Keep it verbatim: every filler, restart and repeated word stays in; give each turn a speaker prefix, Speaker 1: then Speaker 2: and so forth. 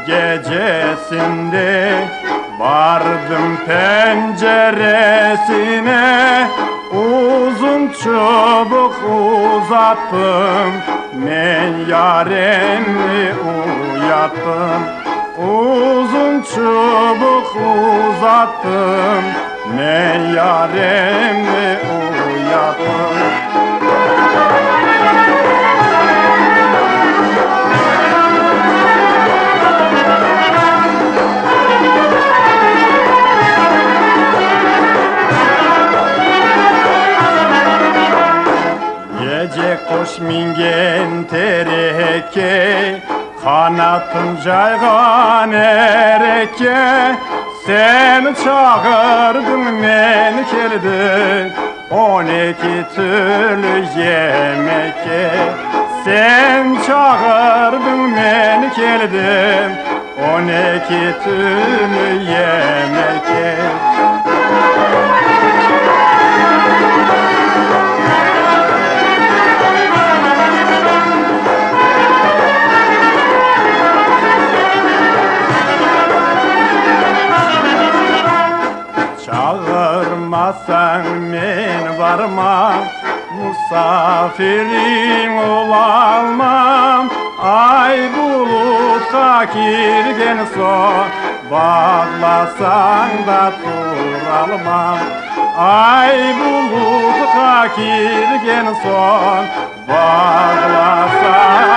Speaker 1: gecesinde vardım penceresine, uzun çubuk uzattım, men yaremi uyattım. Uzun çubuk uzattım, men yaremi uyattım. Gece kuş mingen tereke, kanatın caygan ereke. Sen çağırdın men keldim, on iki türlü yemekke. Sen çağırdın men keldim, on iki türlü yemekke. Çağırmasan men varmam, misafirin olalmam. Ay bulut'a kirgen son, bağlasan da turalmam. Ay bulut'a kirgen son, bağlasan